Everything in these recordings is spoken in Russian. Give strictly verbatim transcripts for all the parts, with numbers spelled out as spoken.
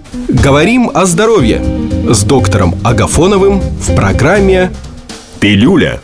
Говорим о здоровье с доктором Агафоновым в программе «Пилюля».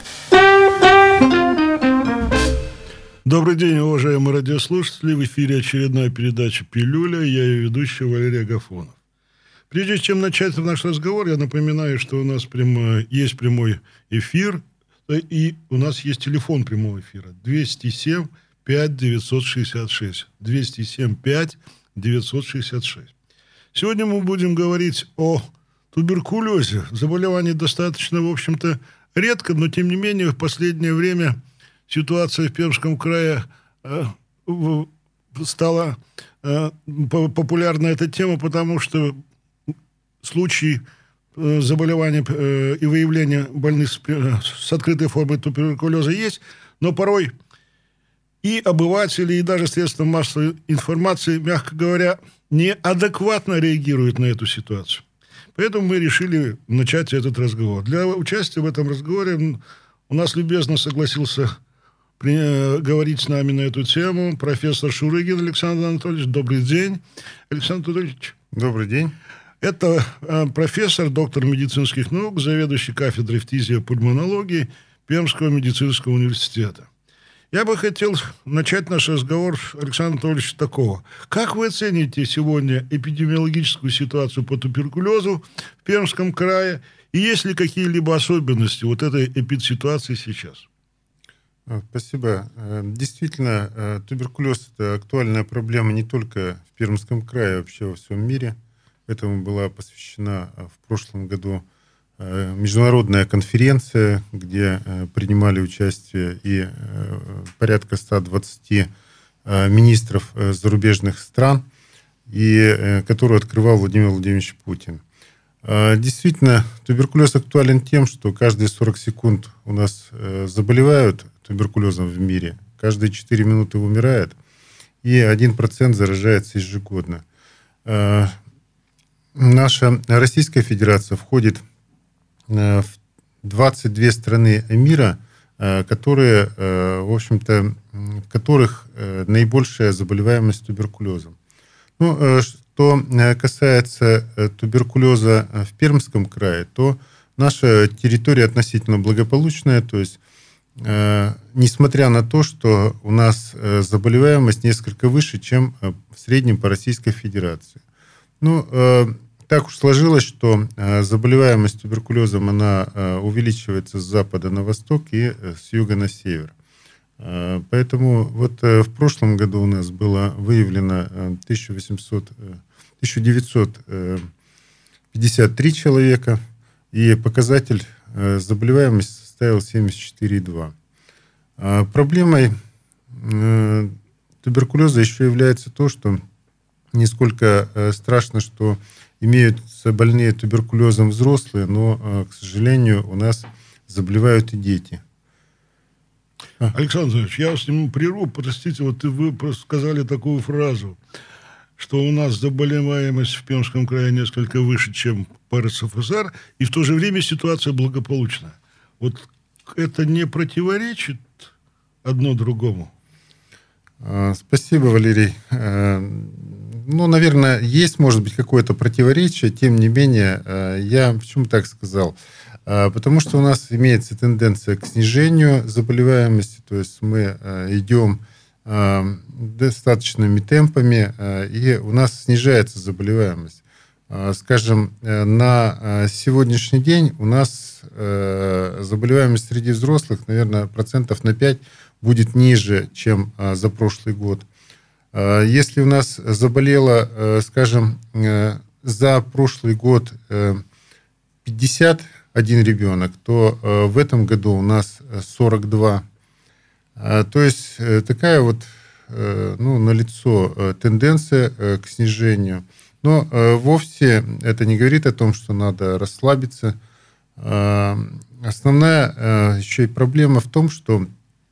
Добрый день, уважаемые радиослушатели. В эфире очередная передача «Пилюля». Я ее ведущий Валерий Агафонов. Прежде чем начать наш разговор, я напоминаю, что у нас прямо, есть прямой эфир, и у нас есть телефон прямого эфира двести семь пять девятьсот шестьдесят шесть. двести семь пять девятьсот шестьдесят шесть. Сегодня мы будем говорить о туберкулезе. Заболевание достаточно, в общем-то, редко, но, тем не менее, в последнее время ситуация в Пермском крае э, стала э, популярна эта тема, потому что случаи э, заболевания э, и выявления больных с, э, с открытой формой туберкулеза есть, но порой и обыватели, и даже средства массовой информации, мягко говоря, неадекватно реагируют на эту ситуацию. Поэтому мы решили начать этот разговор. Для участия в этом разговоре у нас любезно согласился при, говорить с нами на эту тему профессор Шурыгин Александр Анатольевич. Добрый день, Александр Анатольевич. Добрый день. Это э, профессор, доктор медицинских наук, заведующий кафедрой фтизиопульмонологии Пермского медицинского университета. Я бы хотел начать наш разговор, Александр Анатольевич, с такого. Как вы оцените сегодня эпидемиологическую ситуацию по туберкулезу в Пермском крае? И есть ли какие-либо особенности вот этой эпидситуации сейчас? Спасибо. Действительно, туберкулез – это актуальная проблема не только в Пермском крае, а вообще во всем мире. Этому была посвящена в прошлом году международная конференция, где принимали участие и порядка ста двадцати министров зарубежных стран, и которую открывал Владимир Владимирович Путин. Действительно, туберкулез актуален тем, что каждые сорок секунд у нас заболевают туберкулезом в мире, каждые четыре минуты умирает, и один процент заражается ежегодно. Наша Российская Федерация входит в двадцать две страны мира, которые, в общем-то, в которых наибольшая заболеваемость туберкулезом. Ну, что касается туберкулеза в Пермском крае, то наша территория относительно благополучная, то есть, несмотря на то, что у нас заболеваемость несколько выше, чем в среднем по Российской Федерации. Ну, так уж сложилось, что заболеваемость туберкулезом, она увеличивается с запада на восток и с юга на север. Поэтому вот в прошлом году у нас было выявлено тысяча девятьсот пятьдесят три человека, и показатель заболеваемости составил семьдесят четыре и два. Проблемой туберкулеза еще является то, что несколько страшно, что имеются больные туберкулезом взрослые, но, к сожалению, у нас заболевают и дети. Александр Ильич, я вас немного прерву. Простите, вот вы просто сказали такую фразу, что у нас заболеваемость в Пермском крае несколько выше, чем по эр эс эф эс эр, и в то же время ситуация благополучная. Вот это не противоречит одно другому? Спасибо, Валерий. Ну, наверное, есть, может быть, какое-то противоречие. Тем не менее, я почему так сказал? Потому что у нас имеется тенденция к снижению заболеваемости, то есть мы идем достаточными темпами, и у нас снижается заболеваемость. Скажем, на сегодняшний день у нас заболеваемость среди взрослых, наверное, процентов на пять будет ниже, чем за прошлый год. Если у нас заболело, скажем, за прошлый год пятьдесят один ребенок, то в этом году у нас сорок два. То есть такая вот, ну, налицо тенденция к снижению. Но вовсе это не говорит о том, что надо расслабиться. Основная еще и проблема в том, что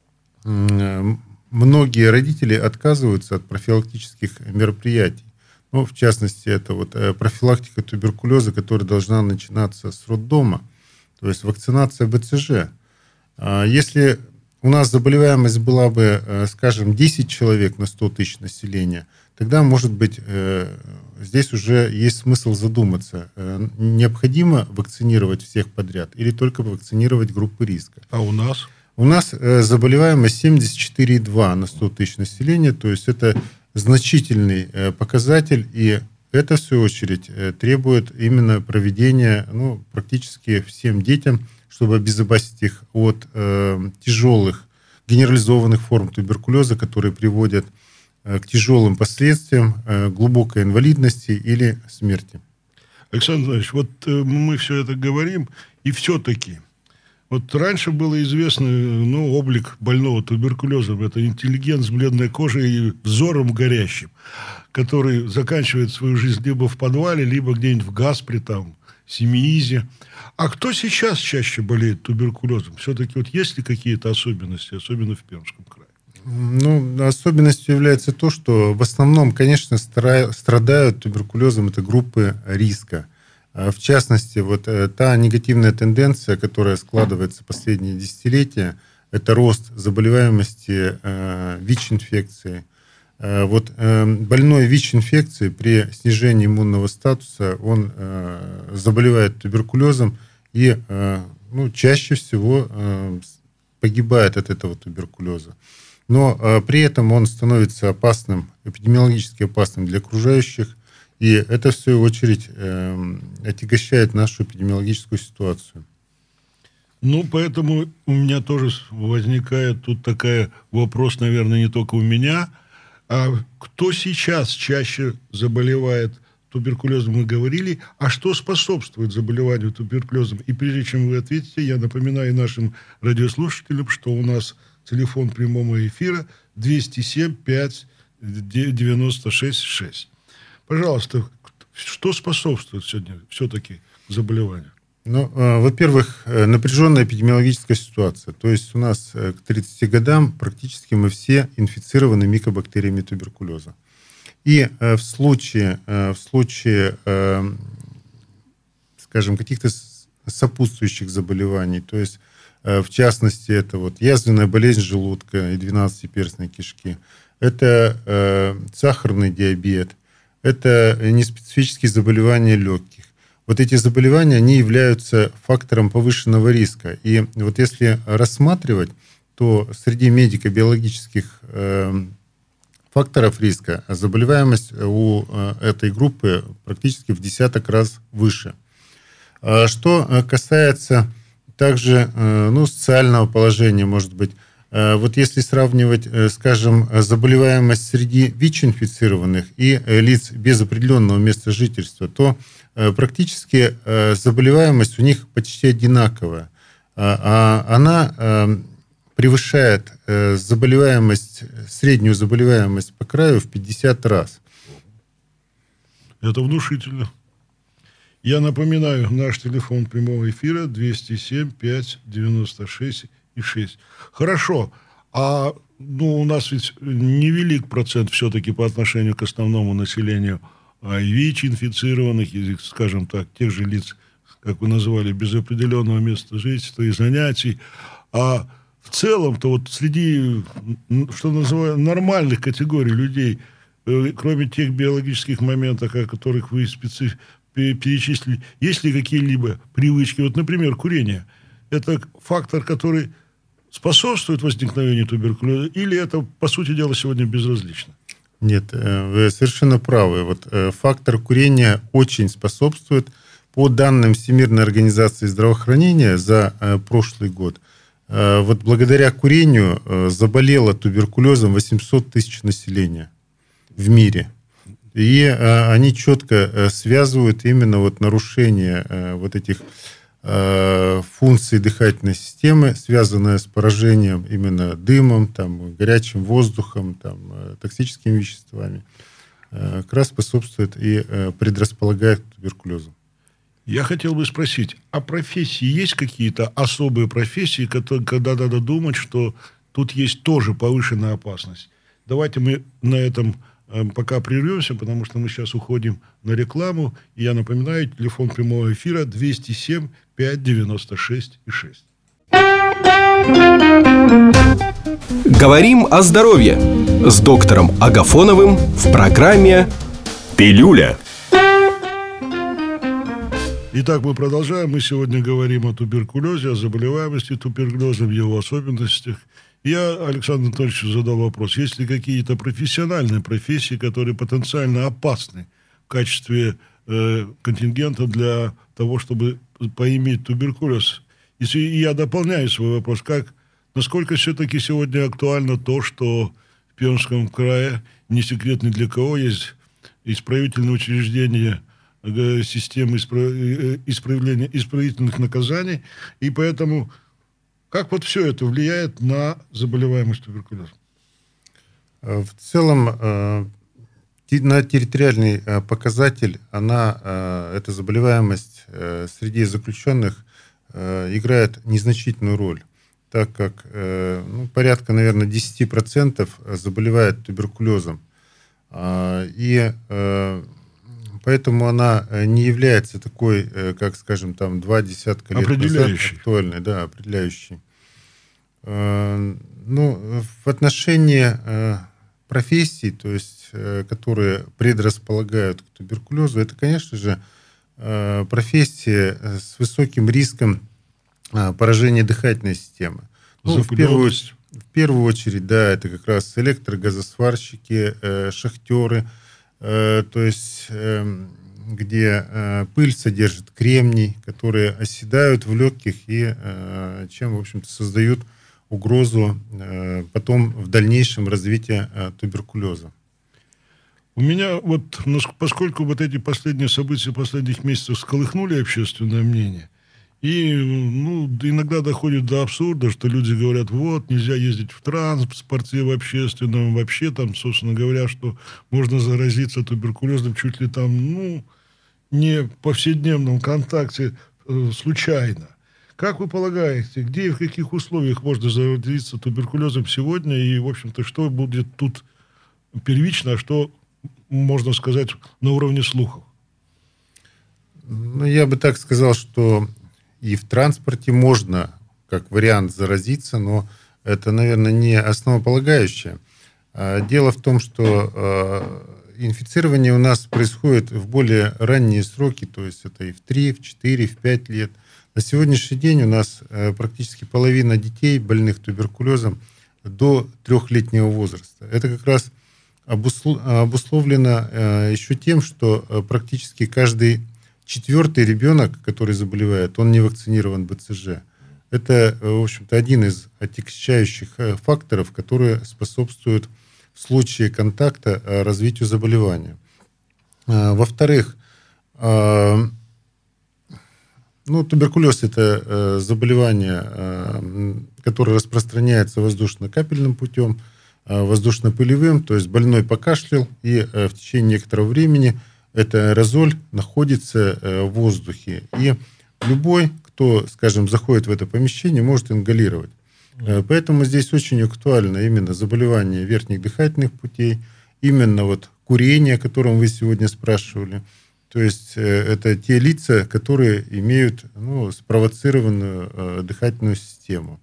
многие родители отказываются от профилактических мероприятий. Ну, в частности, это вот профилактика туберкулеза, которая должна начинаться с роддома, то есть вакцинация бэ цэ жэ. Если у нас заболеваемость была бы, скажем, десять человек на сто тысяч населения, тогда, может быть, здесь уже есть смысл задуматься, необходимо вакцинировать всех подряд или только вакцинировать группы риска. А у нас? У нас заболеваемость семьдесят четыре и два на сто тысяч населения, то есть это значительный показатель, и это, в свою очередь, требует именно проведения ну, практически всем детям, чтобы обезопасить их от э, тяжелых генерализованных форм туберкулеза, которые приводят э, к тяжелым последствиям, э, глубокой инвалидности или смерти. Александр Иванович, вот э, мы все это говорим, и все-таки вот раньше было известно, ну, облик больного туберкулезом. Это интеллигент с бледной кожей и взором горящим, который заканчивает свою жизнь либо в подвале, либо где-нибудь в Гаспре, там, Семиизе. А кто сейчас чаще болеет туберкулезом? Все-таки вот есть ли какие-то особенности, особенно в Пермском крае? Ну, особенностью является то, что в основном, конечно, страдают туберкулезом это группы риска. В частности, вот та негативная тенденция, которая складывается в последние десятилетия, это рост заболеваемости ВИЧ-инфекцией. Вот больной ВИЧ-инфекцией при снижении иммунного статуса, он заболевает туберкулезом и ну, чаще всего погибает от этого туберкулеза. Но при этом он становится опасным, эпидемиологически опасным для окружающих, и это, в свою очередь, отягощает нашу эпидемиологическую ситуацию. Ну, поэтому у меня тоже возникает тут такой вопрос, наверное, не только у меня. А кто сейчас чаще заболевает туберкулезом, мы говорили, а что способствует заболеванию туберкулезом? И прежде чем вы ответите, я напоминаю нашим радиослушателям, что у нас телефон прямого эфира двести семь пять девяносто шесть шесть. Пожалуйста, что способствует сегодня все-таки заболеванию? Ну, во-первых, напряженная эпидемиологическая ситуация. То есть у нас к тридцати годам практически мы все инфицированы микобактериями туберкулеза. И в случае, в случае, скажем, каких-то сопутствующих заболеваний, то есть в частности это вот язвенная болезнь желудка и двенадцатиперстной кишки, это сахарный диабет, это неспецифические заболевания легких. Вот эти заболевания, они являются фактором повышенного риска. И вот если рассматривать, то среди медико-биологических э, факторов риска заболеваемость у э, этой группы практически в десяток раз выше. А что касается также э, ну, социального положения, может быть, э, вот если сравнивать, э, скажем, заболеваемость среди ВИЧ-инфицированных и э, лиц без определенного места жительства, то практически заболеваемость у них почти одинаковая. Она превышает заболеваемость, среднюю заболеваемость по краю в пятьдесят раз. Это внушительно. Я напоминаю, наш телефон прямого эфира двести семь пять девяносто шесть шесть. Хорошо. А ну, у нас ведь невелик процент все-таки по отношению к основному населению ВИЧ-инфицированных, или, скажем так, тех же лиц, как вы называли, без определенного места жительства и занятий. А в целом-то вот среди, что называют, нормальных категорий людей, кроме тех биологических моментов, о которых вы специ... перечислили, есть ли какие-либо привычки? Вот, например, курение. Это фактор, который способствует возникновению туберкулеза, или это, по сути дела, сегодня безразлично? Нет, вы совершенно правы. Вот фактор курения очень способствует. По данным Всемирной организации здравоохранения за прошлый год, вот благодаря курению заболело туберкулезом восемьсот тысяч населения в мире. И они четко связывают именно вот нарушение вот этих функций дыхательной системы, связанные с поражением именно дымом, там, горячим воздухом, там, токсическими веществами, как раз способствует и предрасполагает к туберкулезу. Я хотел бы спросить, а профессии есть какие-то особые профессии, которые, когда надо думать, что тут есть тоже повышенная опасность? Давайте мы на этом пока прервемся, потому что мы сейчас уходим на рекламу. И я напоминаю, телефон прямого эфира двести семь пять девяносто шесть шесть. Говорим о здоровье с доктором Агафоновым в программе «Пилюля». Итак, мы продолжаем. Мы сегодня говорим о туберкулезе, о заболеваемости туберкулезом, его особенностях. Я Александру Анатольевичу задал вопрос. Есть ли какие-то профессиональные профессии, которые потенциально опасны в качестве э, контингента для того, чтобы поиметь туберкулез? И я дополняю свой вопрос. Как, насколько все-таки сегодня актуально то, что в Пермском крае, не секрет ни для кого, есть исправительные учреждения системы исправления, исправительных наказаний, и поэтому как вот все это влияет на заболеваемость туберкулезом? В целом, на территориальный показатель, она, эта заболеваемость среди заключенных играет незначительную роль, так как ну, порядка, наверное, десять процентов заболевает туберкулезом. И поэтому она не является такой, как, скажем, там, два десятка лет назад актуальной, да, определяющей. Ну, в отношении профессий, то есть, которые предрасполагают к туберкулезу, это, конечно же, профессии с высоким риском поражения дыхательной системы. Ну, в, первую, в первую очередь, да, это как раз электрогазосварщики, шахтеры, то есть где пыль содержит кремний, которые оседают в легких и чем, в общем-то, создают угрозу потом в дальнейшем развития туберкулеза. У меня вот, поскольку вот эти последние события последних месяцев всколыхнули общественное мнение, и ну, иногда доходит до абсурда, что люди говорят, вот, нельзя ездить в транспорте в общественном, вообще там, собственно говоря, что можно заразиться туберкулезом чуть ли там, ну, не в повседневном контакте э, случайно. Как вы полагаете, где и в каких условиях можно заразиться туберкулезом сегодня, и, в общем-то, что будет тут первично, а что, можно сказать, на уровне слухов? Ну, я бы так сказал, что и в транспорте можно, как вариант, заразиться, но это, наверное, не основополагающее. Дело в том, что инфицирование у нас происходит в более ранние сроки, то есть это и в три, в четыре, в пять лет. На сегодняшний день у нас практически половина детей, больных туберкулезом, до трехлетнего возраста. Это как раз обусловлено еще тем, что практически каждый четвертый ребенок, который заболевает, он не вакцинирован бэ цэ жэ. Это, в общем-то, один из отягчающих факторов, которые способствуют в случае контакта развитию заболевания. Во-вторых, ну, туберкулез – это заболевание, которое распространяется воздушно-капельным путем, воздушно-пылевым, то есть больной покашлял, и в течение некоторого времени этот аэрозоль находится в воздухе. И любой, кто, скажем, заходит в это помещение, может ингалировать. Mm. Поэтому здесь очень актуально именно заболевание верхних дыхательных путей, именно вот курение, о котором вы сегодня спрашивали. То есть это те лица, которые имеют ну, спровоцированную дыхательную систему.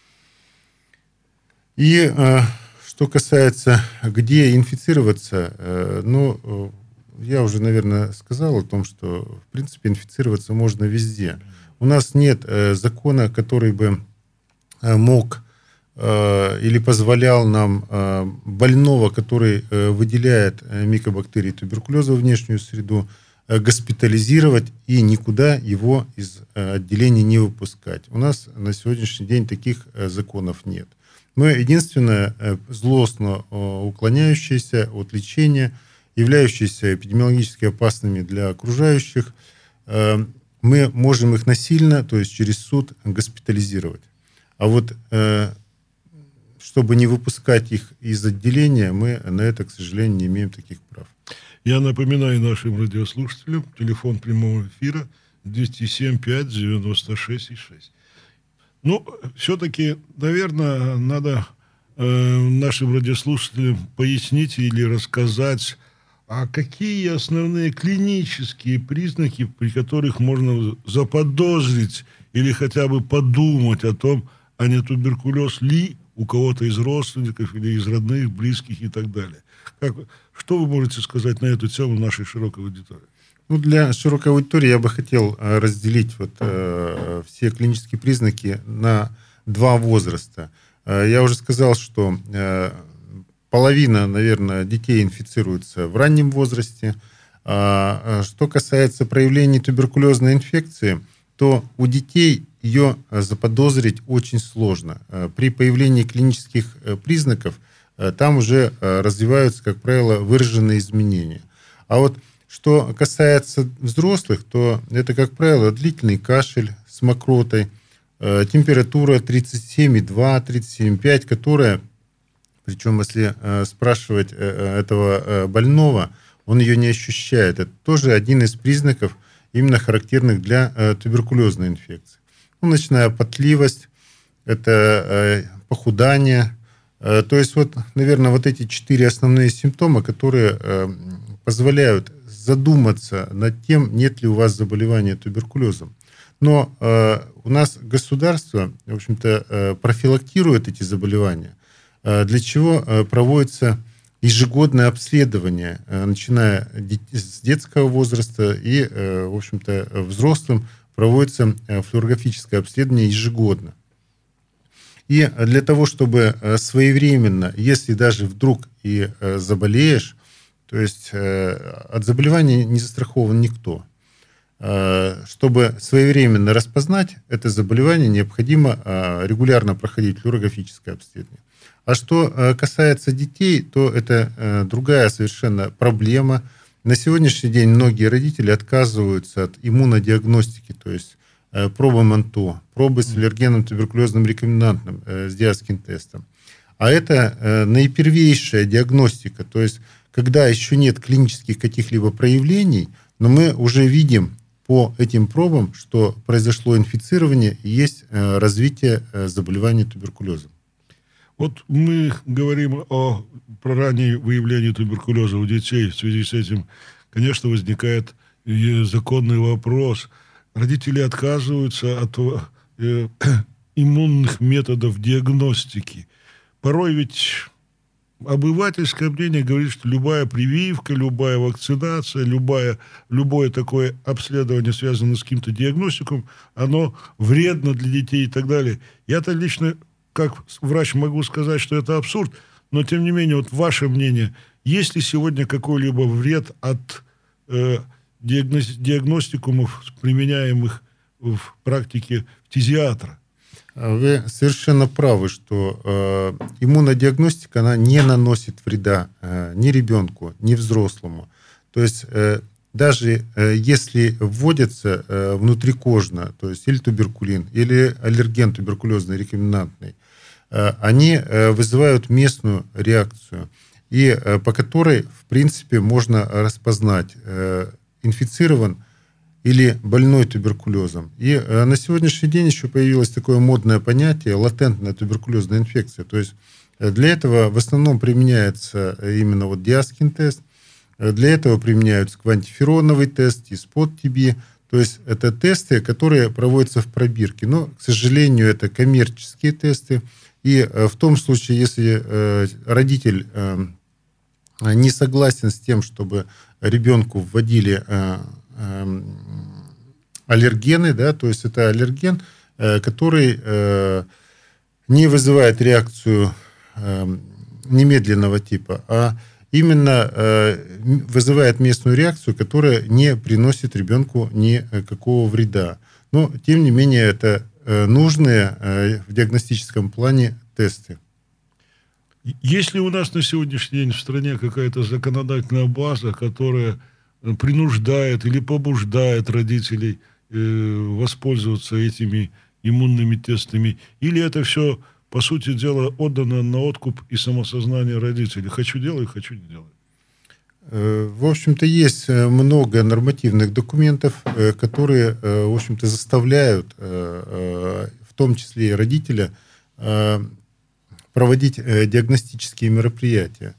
И что касается, где инфицироваться, ну, я уже, наверное, сказал о том, что, в принципе, инфицироваться можно везде. У нас нет э, закона, который бы э, мог э, или позволял нам э, больного, который э, выделяет э, микобактерии туберкулеза в внешнюю среду, э, госпитализировать и никуда его из э, отделения не выпускать. У нас на сегодняшний день таких э, законов нет. Но единственное, э, злостно э, уклоняющееся от лечения, являющиеся эпидемиологически опасными для окружающих, мы можем их насильно, то есть через суд, госпитализировать. А вот чтобы не выпускать их из отделения, мы на это, к сожалению, не имеем таких прав. Я напоминаю нашим радиослушателям, телефон прямого эфира двести семь пять девяносто шесть шесть. Ну, все-таки, наверное, надо э, нашим радиослушателям пояснить или рассказать, а какие основные клинические признаки, при которых можно заподозрить или хотя бы подумать о том, а не туберкулез ли у кого-то из родственников или из родных, близких и так далее. Как, что вы можете сказать на эту тему нашей широкой аудитории? Ну, для широкой аудитории я бы хотел разделить вот, э, все клинические признаки на два возраста. Я уже сказал, что э, половина, наверное, детей инфицируется в раннем возрасте. А что касается проявлений туберкулезной инфекции, то у детей ее заподозрить очень сложно. При появлении клинических признаков там уже развиваются, как правило, выраженные изменения. А вот что касается взрослых, то это, как правило, длительный кашель с мокротой, температура тридцать семь и два - тридцать семь и пять, которая, причем если спрашивать этого больного, он ее не ощущает. Это тоже один из признаков, именно характерных для э, туберкулезной инфекции. Ну, начиная потливость, это э, похудание. Э, то есть, вот, наверное, вот эти четыре основные симптома, которые э, позволяют задуматься над тем, нет ли у вас заболевания туберкулезом. Но э, у нас государство, в общем-то, э, профилактирует эти заболевания, э, для чего э, проводится ежегодное обследование, начиная с детского возраста и, в общем-то, взрослым проводится флюорографическое обследование ежегодно. И для того, чтобы своевременно, если даже вдруг и заболеешь, то есть от заболевания не застрахован никто, чтобы своевременно распознать это заболевание, необходимо регулярно проходить флюорографическое обследование. А что касается детей, то это другая совершенно проблема. На сегодняшний день многие родители отказываются от иммунодиагностики, то есть пробы МАНТО, пробы с аллергенным туберкулезным рекомбинантным, с диаскин-тестом. А это наипервейшая диагностика, то есть когда еще нет клинических каких-либо проявлений, но мы уже видим по этим пробам, что произошло инфицирование и есть развитие заболевания туберкулезом. Вот мы говорим о про раннее выявление туберкулеза у детей. В связи с этим, конечно, возникает законный вопрос. Родители отказываются от э, иммунных методов диагностики. Порой ведь обывательское мнение говорит, что любая прививка, любая вакцинация, любая, любое такое обследование, связанное с каким-то диагностиком, оно вредно для детей и так далее. Я-то лично, как врач, могу сказать, что это абсурд, но, тем не менее, вот ваше мнение, есть ли сегодня какой-либо вред от э, диагноз, диагностикумов, применяемых в практике фтизиатра? Вы совершенно правы, что э, иммунодиагностика, она не наносит вреда э, ни ребенку, ни взрослому. То есть э, даже э, если вводится э, внутрикожно, то есть или туберкулин, или аллерген туберкулезный рекомбинантный, э, они э, вызывают местную реакцию, и э, по которой, в принципе, можно распознать, э, инфицирован или больной туберкулезом. И э, на сегодняшний день еще появилось такое модное понятие латентная туберкулезная инфекция. То есть э, для этого в основном применяется именно вот диаскин-тест, э, для этого применяются квантифероновый тест, и спот-ти би. То есть это тесты, которые проводятся в пробирке. Но, к сожалению, это коммерческие тесты. И э, в том случае, если э, родитель э, не согласен с тем, чтобы ребенку вводили э, аллергены, да, то есть это аллерген, который не вызывает реакцию немедленного типа, а именно вызывает местную реакцию, которая не приносит ребенку никакого вреда. Но, тем не менее, это нужные в диагностическом плане тесты. Есть ли у нас на сегодняшний день в стране какая-то законодательная база, которая принуждает или побуждает родителей э, воспользоваться этими иммунными тестами? Или это все, по сути дела, отдано на откуп и самосознание родителей? Хочу делаю, хочу не делаю. В общем-то, есть много нормативных документов, которые, в общем-то, заставляют, в том числе и родителя, проводить диагностические мероприятия.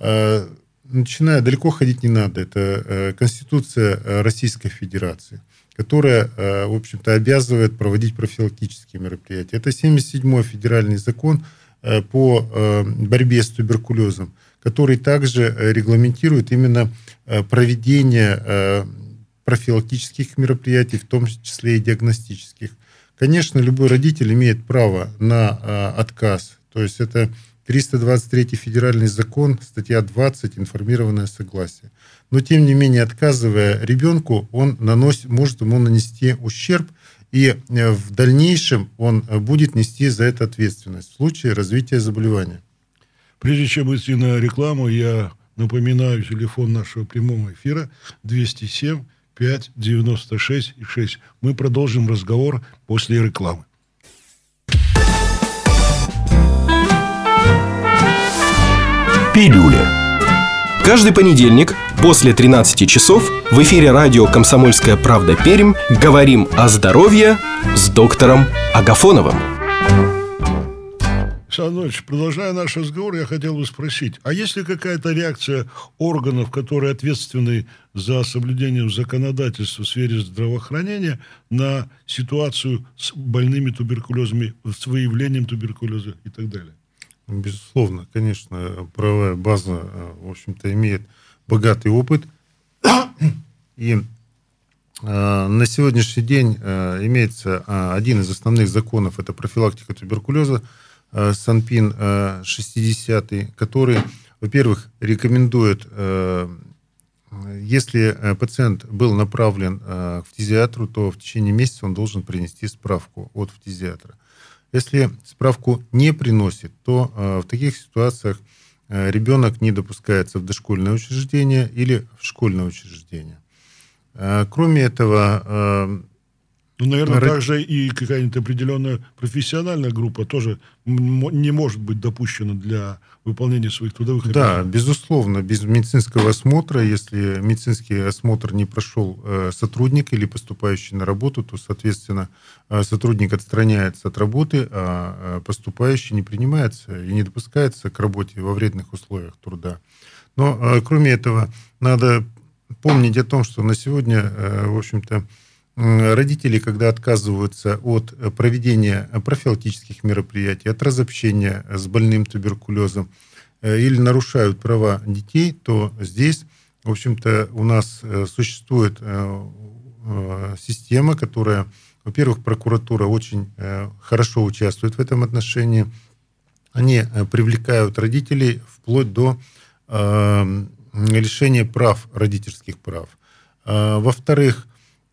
Начиная, далеко ходить не надо. Это Конституция Российской Федерации. которая, в общем-то, обязывает проводить профилактические мероприятия. Это семьдесят седьмой федеральный закон по борьбе с туберкулезом, который также регламентирует именно проведение профилактических мероприятий, в том числе и диагностических. Конечно, любой родитель имеет право на отказ. То есть это триста двадцать третий федеральный закон, статья двадцать, информированное согласие. Но, тем не менее, отказывая ребенку, он наносит, может ему нанести ущерб, и в дальнейшем он будет нести за это ответственность в случае развития заболевания. Прежде чем идти на рекламу, я напоминаю телефон нашего прямого эфира двести семь пять девяносто шесть шесть. Мы продолжим разговор после рекламы. Пилюля. Каждый понедельник после тринадцати часов в эфире радио «Комсомольская правда» Пермь говорим о здоровье с доктором Агафоновым. Александр Иванович, продолжая наш разговор, я хотел бы спросить, а есть ли какая-то реакция органов, которые ответственны за соблюдение законодательства в сфере здравоохранения, на ситуацию с больными туберкулезом, с выявлением туберкулеза и так далее? Безусловно, конечно, правовая база, в общем-то, имеет богатый опыт. И э, на сегодняшний день э, имеется э, один из основных законов, это профилактика туберкулеза, э, СанПин э, шестидесятый, который, во-первых, рекомендует, э, если пациент был направлен э, к фтизиатру, то в течение месяца он должен принести справку от фтизиатра. Если справку не приносит, то э, в таких ситуациях э, ребенок не допускается в дошкольное учреждение или в школьное учреждение. Э, кроме этого... Э, ну, наверное, род... также и какая-нибудь определенная профессиональная группа тоже не может быть допущена для выполнения своих трудовых обязанностей. Да, безусловно, без медицинского осмотра, если медицинский осмотр не прошел э, сотрудник или поступающий на работу, то, соответственно, э, сотрудник отстраняется от работы, а э, поступающий не принимается и не допускается к работе во вредных условиях труда. Но, э, кроме этого, надо помнить о том, что на сегодня, э, в общем-то, родители, когда отказываются от проведения профилактических мероприятий, от разобщения с больным туберкулезом или нарушают права детей, то здесь, в общем-то, у нас существует система, которая, во-первых, прокуратура очень хорошо участвует в этом отношении. Они привлекают родителей вплоть до лишения прав, родительских прав. Во-вторых,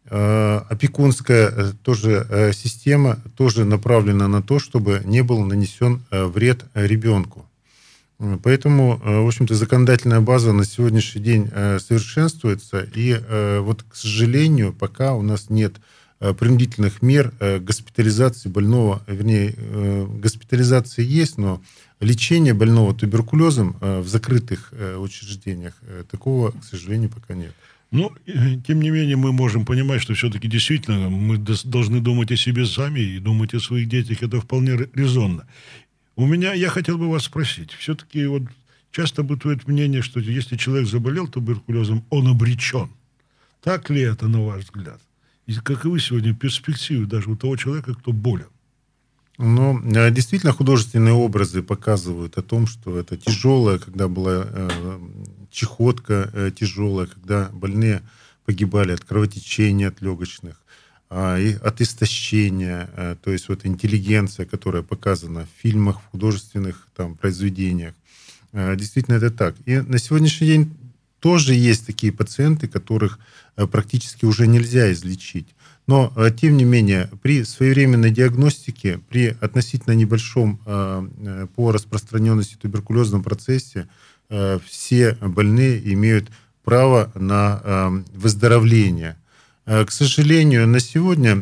опекунская тоже система тоже направлена на то, чтобы не был нанесен вред ребенку. Поэтому, в общем-то, законодательная база на сегодняшний день совершенствуется, и вот, к сожалению, пока у нас нет принудительных мер госпитализации больного, вернее, госпитализация есть, но лечение больного туберкулезом в закрытых учреждениях такого, к сожалению, пока нет. Ну, тем не менее, мы можем понимать, что все-таки действительно мы должны думать о себе сами и думать о своих детях. Это вполне резонно. У меня, я хотел бы вас спросить. Все-таки вот часто бытует мнение, что если человек заболел туберкулезом, он обречен. Так ли это, на ваш взгляд? И каковы сегодня перспективы даже у того человека, кто болен? Ну, действительно, художественные образы показывают о том, что это тяжелое, когда была э, чехотка э, тяжелая, когда больные погибали от кровотечения, от легочных, э, и от истощения. Э, то есть вот интеллигенция, которая показана в фильмах, в художественных там, произведениях. Э, действительно, это так. И на сегодняшний день тоже есть такие пациенты, которых э, практически уже нельзя излечить. Но, тем не менее, при своевременной диагностике, при относительно небольшом э, по распространенности туберкулезном процессе, э, все больные имеют право на э, выздоровление. Э, к сожалению, на сегодня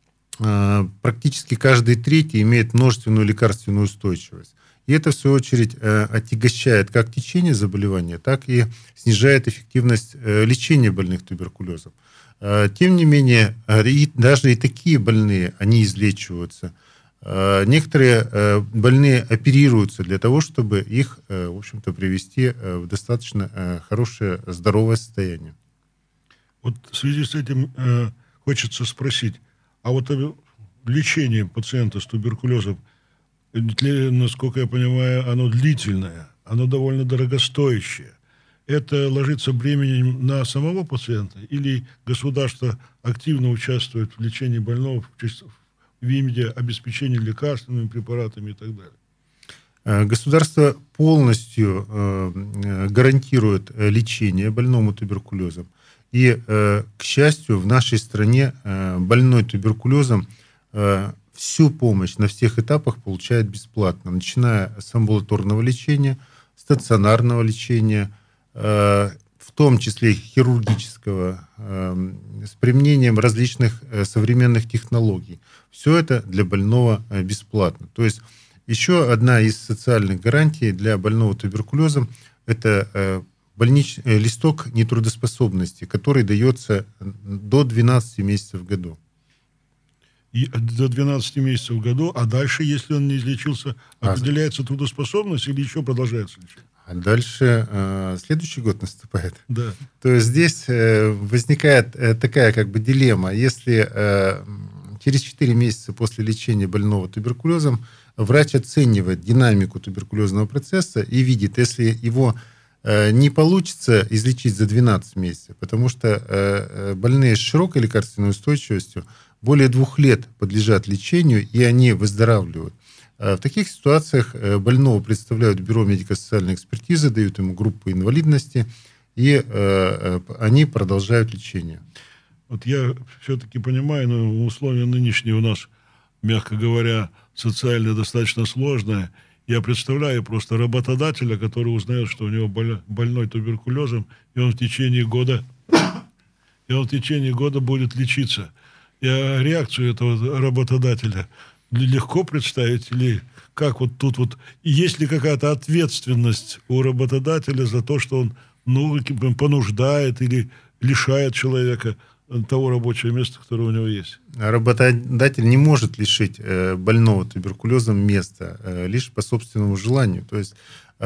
э, практически каждый третий имеет множественную лекарственную устойчивость. И это, в свою очередь, э, отягощает как течение заболевания, так и снижает эффективность э, лечения больных туберкулезом. Тем не менее, даже и такие больные, они излечиваются. Некоторые больные оперируются для того, чтобы их, в общем-то, привести в достаточно хорошее здоровое состояние. Вот в связи с этим хочется спросить, а вот лечение пациента с туберкулезом, насколько я понимаю, оно длительное, оно довольно дорогостоящее. Это ложится бременем на самого пациента или государство активно участвует в лечении больного в виде обеспечения лекарственными препаратами и так далее? Государство полностью гарантирует лечение больному туберкулезом. И, к счастью, в нашей стране больной туберкулезом всю помощь на всех этапах получает бесплатно, начиная с амбулаторного лечения, стационарного лечения, в том числе хирургического, с применением различных современных технологий. Все это для больного бесплатно. То есть еще одна из социальных гарантий для больного туберкулезом – это больнич... листок нетрудоспособности, который дается до двенадцати месяцев в году. И до двенадцати месяцев в году, а дальше, если он не излечился, определяется трудоспособность или еще продолжается лечение? А дальше э, следующий год наступает. Да. То есть здесь э, возникает э, такая как бы дилемма. Если э, через четыре месяца после лечения больного туберкулезом врач оценивает динамику туберкулезного процесса и видит, если его э, не получится излечить за двенадцать месяцев, потому что э, больные с широкой лекарственной устойчивостью более двух лет подлежат лечению, и они выздоравливают. В таких ситуациях больного представляют в бюро медико-социальной экспертизы, дают ему группу инвалидности, и э, они продолжают лечение. Вот я все-таки понимаю, но условия нынешние у нас, мягко говоря, социально достаточно сложные. Я представляю просто работодателя, который узнает, что у него больной туберкулезом, и он в течение года, и он в течение года будет лечиться. Я реакцию этого работодателя легко представить, или как вот тут вот... Есть ли какая-то ответственность у работодателя за то, что он, ну, понуждает или лишает человека того рабочего места, которое у него есть? Работодатель не может лишить больного туберкулезом места лишь по собственному желанию. То есть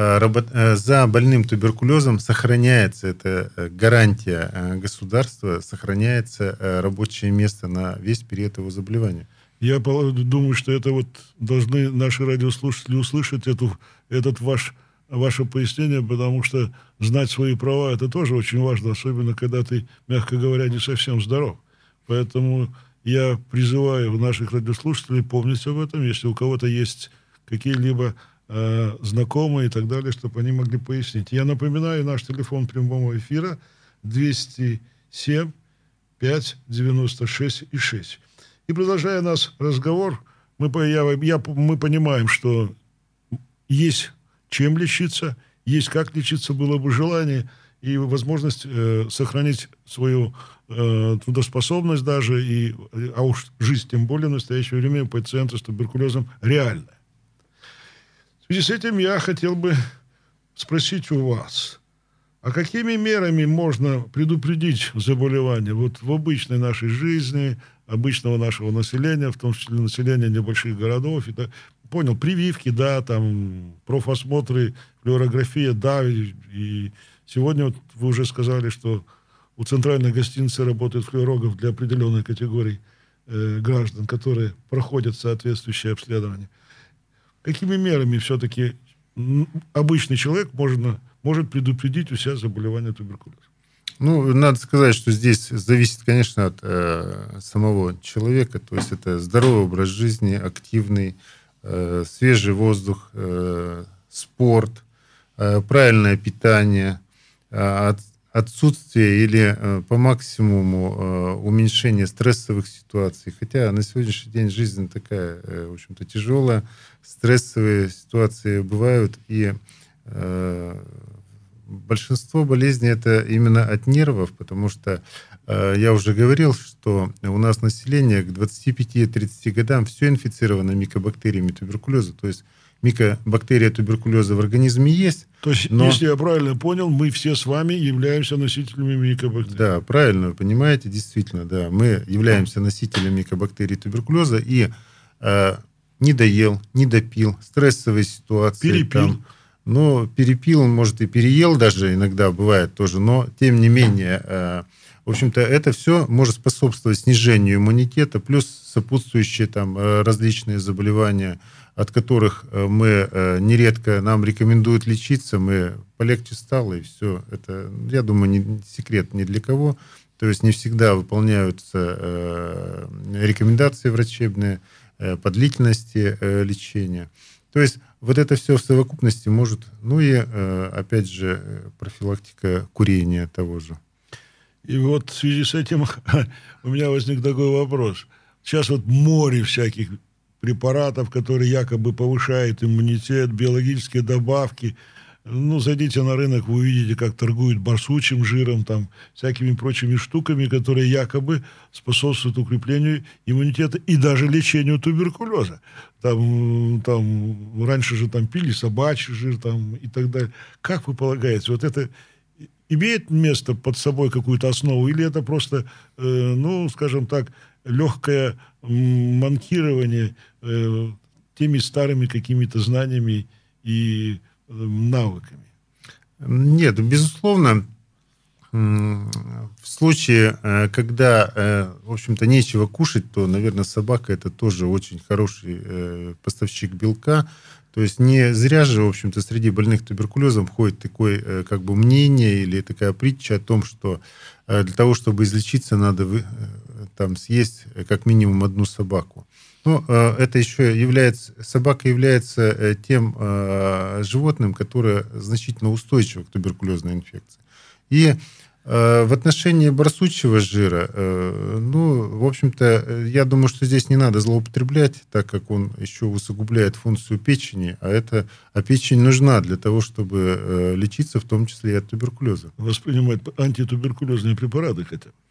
за больным туберкулезом сохраняется эта гарантия государства, сохраняется рабочее место на весь период его заболевания. Я думаю, что это вот должны наши радиослушатели услышать, эту, этот ваш, ваше пояснение, потому что знать свои права – это тоже очень важно, особенно когда ты, мягко говоря, не совсем здоров. Поэтому я призываю наших радиослушателей помнить об этом, если у кого-то есть какие-либо э, знакомые и так далее, чтобы они могли пояснить. Я напоминаю, наш телефон прямого эфира двести семь пять девяносто шесть и шесть. И продолжая наш разговор, мы, я, я, мы понимаем, что есть чем лечиться, есть как лечиться, было бы желание и возможность э, сохранить свою э, трудоспособность даже, и, а уж жизнь тем более в настоящее время у пациента с туберкулезом реальная. В связи с этим я хотел бы спросить у вас, а какими мерами можно предупредить заболевание вот в обычной нашей жизни, обычного нашего населения, в том числе населения небольших городов? Это, понял, прививки, да, там, профосмотры, флюорография, да, и, и сегодня вот вы уже сказали, что у центральной гостиницы работает флюорограф для определенной категории э, граждан, которые проходят соответствующее обследование. Какими мерами все-таки обычный человек можно, может предупредить у себя заболевание туберкулезом? Ну, надо сказать, что здесь зависит, конечно, от э, самого человека. То есть это здоровый образ жизни, активный, э, свежий воздух, э, спорт, э, правильное питание, э, от, отсутствие или э, по максимуму э, уменьшение стрессовых ситуаций. Хотя на сегодняшний день жизнь такая, э, в общем-то, тяжелая. Стрессовые ситуации бывают, и э, большинство болезней это именно от нервов, потому что э, я уже говорил, что у нас население к двадцати пяти тридцати годам все инфицировано микобактериями туберкулеза. То есть микобактерия туберкулеза в организме есть. То есть, но... если я правильно понял, мы все с вами являемся носителями микобактерий. Да, правильно, вы понимаете, действительно, да. Мы являемся носителями микобактерий туберкулеза, и э, не доел, не допил, стрессовые ситуации. Перепил. Там, но перепил, он, может, и переел даже иногда бывает тоже, но тем не менее, в общем-то, это все может способствовать снижению иммунитета, плюс сопутствующие там различные заболевания, от которых мы нередко, нам рекомендуют лечиться, мы полегче стало, и все. Это, я думаю, не секрет ни для кого. То есть не всегда выполняются рекомендации врачебные по длительности лечения. То есть вот это все в совокупности может, ну и, опять же, профилактика курения того же. И вот в связи с этим у меня возник такой вопрос. Сейчас вот море всяких препаратов, которые якобы повышают иммунитет, биологические добавки. Ну, зайдите на рынок, вы увидите, как торгуют барсучьим жиром, там, всякими прочими штуками, которые якобы способствуют укреплению иммунитета и даже лечению туберкулеза. Там, там, раньше же там пили собачий жир там, и так далее. Как вы полагаете, вот это имеет место под собой какую-то основу, или это просто, э, ну, скажем так, легкое манкирование э, теми старыми какими-то знаниями и навыками? Нет, безусловно, в случае, когда, в общем-то, нечего кушать, то, наверное, собака – это тоже очень хороший поставщик белка. То есть не зря же, в общем-то, среди больных туберкулезом ходит такое, как бы, мнение или такая притча о том, что для того, чтобы излечиться, надо там съесть как минимум одну собаку. Ну, это еще является, собака является тем э, животным, которое значительно устойчиво к туберкулезной инфекции. И э, в отношении барсучьего жира, э, ну, в общем-то, я думаю, что здесь не надо злоупотреблять, так как он еще усугубляет функцию печени, а, это, а печень нужна для того, чтобы э, лечиться, в том числе и от туберкулеза. Воспринимать антитуберкулезные препараты хотя бы?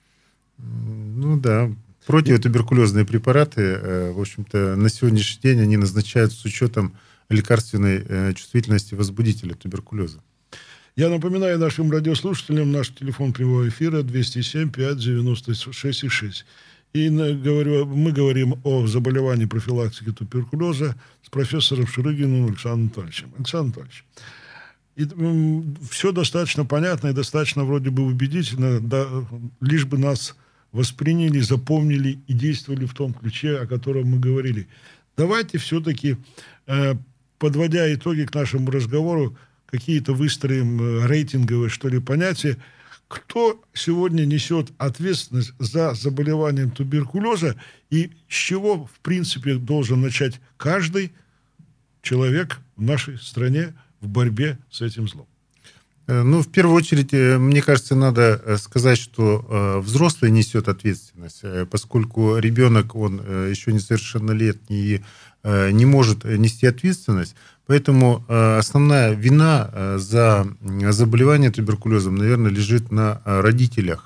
Ну, да. Противотуберкулезные препараты, в общем-то, на сегодняшний день они назначаются с учетом лекарственной чувствительности возбудителя туберкулеза. Я напоминаю нашим радиослушателям наш телефон прямого эфира двести семь пять девяносто шесть шесть. И говорю, мы говорим о заболевании профилактики туберкулеза с профессором Шурыгиным Александром Анатольевичем. Александр Анатольевич, и, м, все достаточно понятно и достаточно вроде бы убедительно, да, лишь бы нас восприняли, запомнили и действовали в том ключе, о котором мы говорили. Давайте все-таки, э, подводя итоги к нашему разговору, какие-то выстроим э, рейтинговые, что ли, понятия. Кто сегодня несет ответственность за заболеванием туберкулеза и с чего, в принципе, должен начать каждый человек в нашей стране в борьбе с этим злом? Ну, в первую очередь, мне кажется, надо сказать, что взрослый несет ответственность, поскольку ребенок, он еще несовершеннолетний и не может нести ответственность. Поэтому основная вина за заболевание туберкулезом, наверное, лежит на родителях.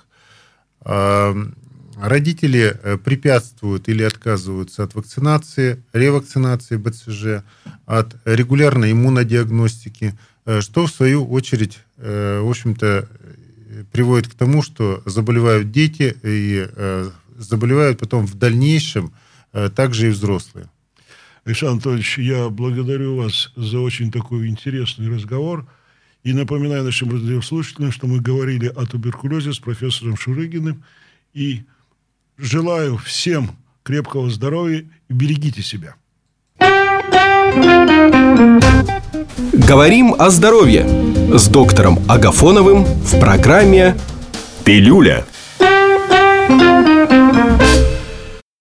Родители препятствуют или отказываются от вакцинации, ревакцинации бэ цэ жэ, от регулярной иммунодиагностики, что, в свою очередь, в общем-то, приводит к тому, что заболевают дети и заболевают потом в дальнейшем также и взрослые. Александр Анатольевич, я благодарю вас за очень такой интересный разговор. И напоминаю нашим радиослушателям, что мы говорили о туберкулезе с профессором Шурыгиным. И желаю всем крепкого здоровья и берегите себя. Говорим о здоровье с доктором Агафоновым в программе «Пилюля».